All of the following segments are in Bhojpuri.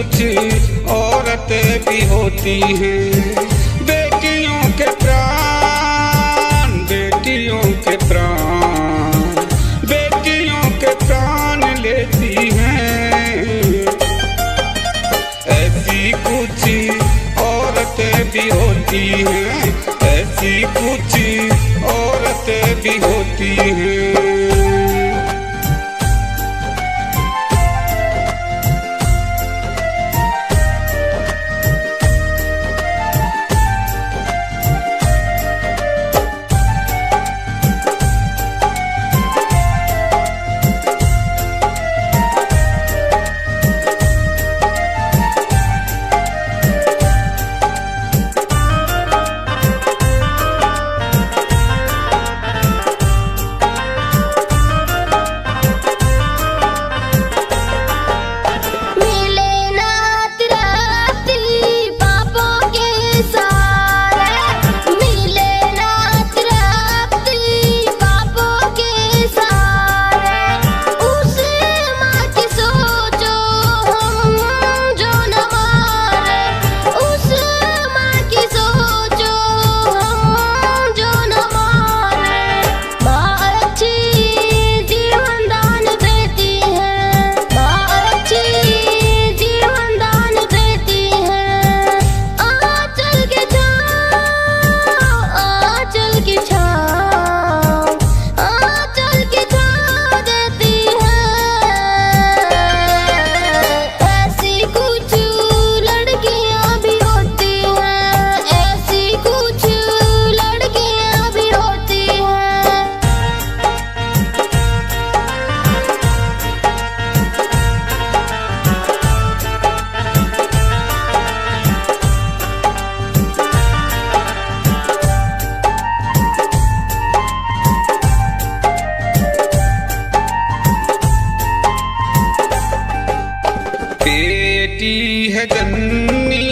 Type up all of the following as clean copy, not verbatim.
कुछ औरतें भी होती हैं बेटियों के प्राण, बेटियों के प्राण, बेटियों के प्राण लेती हैं। ऐसी कुछ औरतें भी होती हैं, ऐसी कुछ औरतें भी होती हैं। बेटी है जन्नी,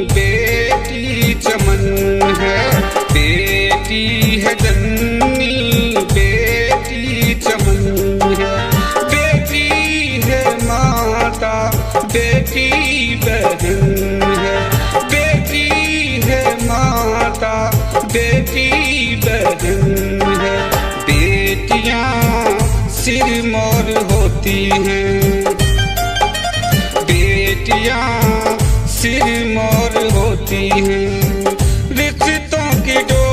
बेटी चमन है, बेटी है जन्नी, बेटी चमन है। बेटी है माता, बेटी बहन है, बेटी है माता, बेटी बहन है। बेटियां सिरमौर होती हैं, बेटियां सिरमौर होती हैं। रिश्तों की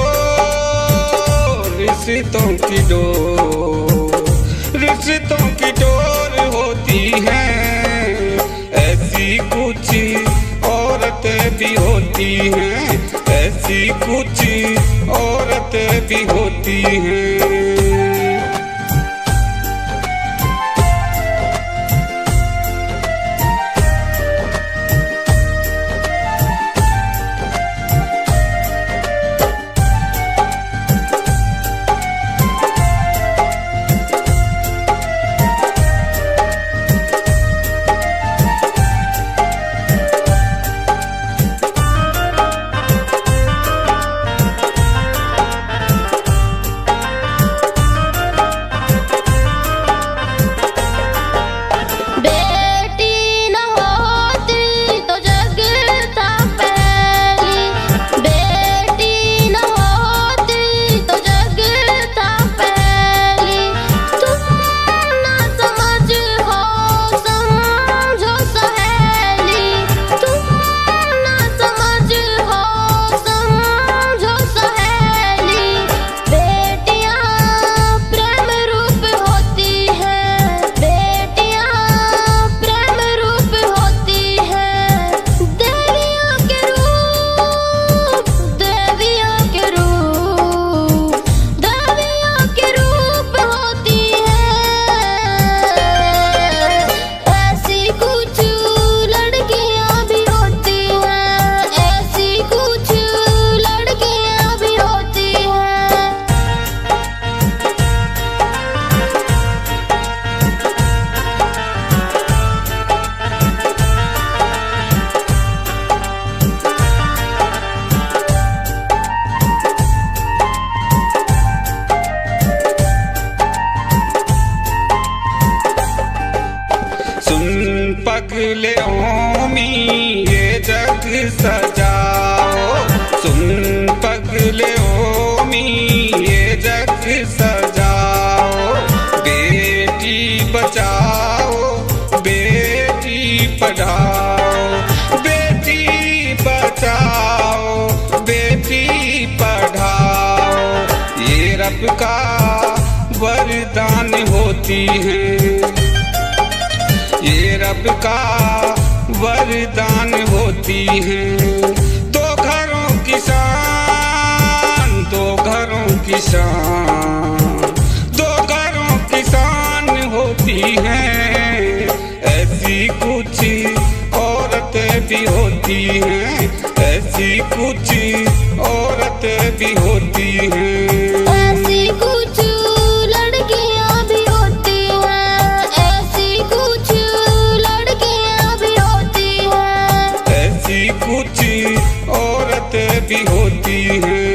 डोर, रिश्तों की डोर, रिश्तों की डोर होती हैं। ऐसी कुछ औरतें भी होती हैं, ऐसी कुछ औरतें भी होती हैं। सजाओ, सुन पगले ओ मी ये जग सजाओ। बेटी बचाओ, बेटी पढ़ाओ, बेटी बचाओ, बेटी पढ़ाओ। ये रब का वरदान होती हैं, ये रब का वरदान होती हैं। दो घरों की शान, दो घरों की शान, दो घरों की शान होती हैं। ऐसी कुछ औरतें भी होती हैं, ऐसी कुछ औरतें भी होती हैं। ऐसी कुछ लड़कियां भी होती हैं, ऐसी कुछ लड़कियां भी होती हैं। ऐसी कुछ औरतें भी होती हैं।